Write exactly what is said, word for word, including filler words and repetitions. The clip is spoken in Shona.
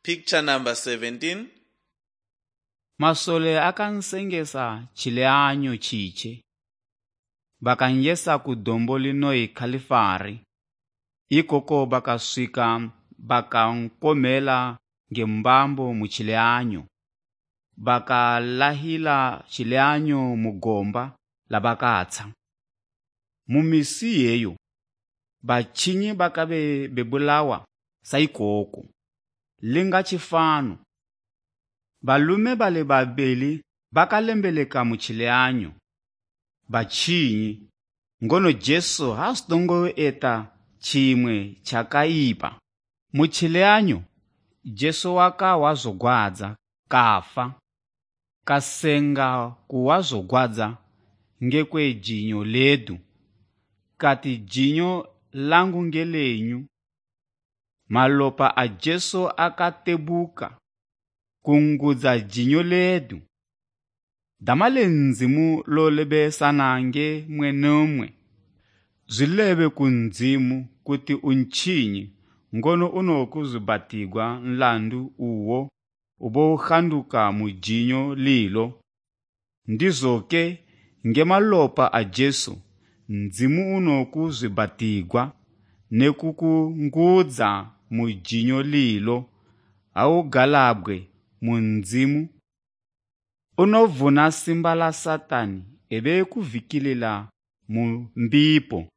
Picture number seventeen. Masole akansengesa chileanyo chiche. Bakanyesa kudombo linoi Kalifari. Ikoko bakaswika bakankomela ngembambo mu chileanyo. Bakalahila chileanyo mugomba la bakatsa. Mumisi yeyo. Bachinyi bakabe bebulawa saikoko. Linga chifano. Balume bale babeli bakalembeleka mu chileanyo. Bachinyi ngono Jesu hastongo eta chimwe chakaipa. Mu chileanyo Jesu waka wazogwadza kafa. Kasenga kuwazogwadza ngekwe jinyo ledu. Kati jinyo langu ngelenyu. Malopa a Jesu akatebuka kungudza jinyo ledu. Damale nzimu lolebe sanange mwenomwe. Zilebe kunzimu kuti unchinyi ngono unokuzubatigwa nlandu uwo ubo khanduka mu jinyo lilo. Ndizoke nge malopa a Jesu nzimu unokuzubatigwa nekukungudza mu jinyo lilo au galabwe mu nzimu unovuna simba la Satani ebe kuvikilila mu mbipo.